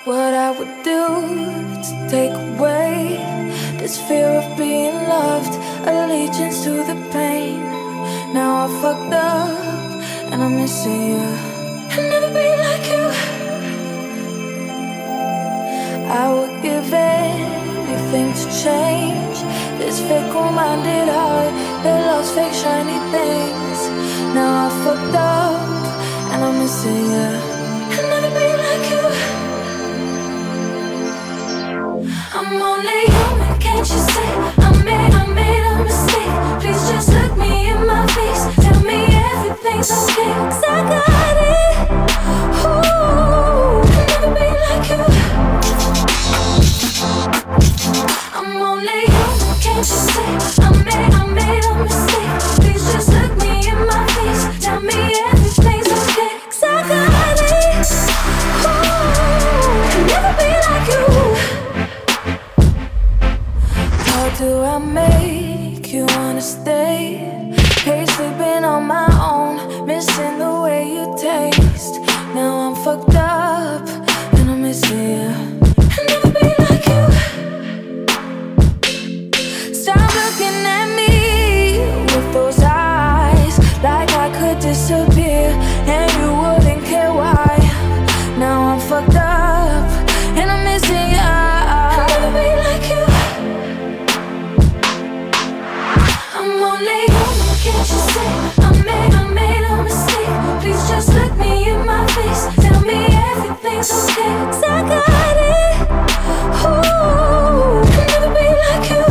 what I would do to take away this fear of being loved, allegiance to the pain. Now I fucked up and I'm missing you. I'll never be like you. I would give anything to change this fickle-minded heart that loves fake shiny things. Now I fucked up and I'm missing you. I'll never be like you. I'm only human, can't you see? I made a mistake. Please just look me in my face. Tell me everything's okay, 'cause I got it. Ooh, I'll never be like you. I'm only human, can't you see? I made a mistake. Please just look me in my face. Tell me everything's okay, 'cause I got it. Ooh, I'll never be like you. How do I make you wanna stay? Hate sleeping on my own, missing the way you taste. Now I'm fucked up and I'm missing you. I'll never be like you. Stop looking at me with those eyes, like I could disappear and you wouldn't care why. Now I'm fucked up and I'm missing you. I'll never be like you. I'm only human, can't you see? I made a mistake. Please just look me in my face. Tell me everything's okay, 'cause I got it. Ooh, I'll never be like you.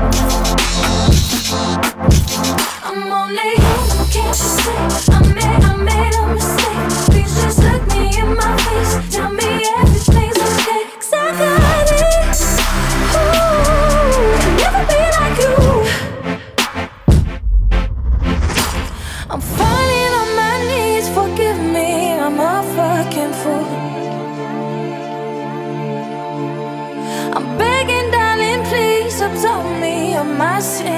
I'm only human, can't you see? I made a mistake. Please just look me in my face. Tell me everything's okay, 'cause I got it. Ooh, I'll never be like you. I'm falling on my knees, forgive me, I'm a fucking fool. I'm begging, darling, please absolve me of my sin.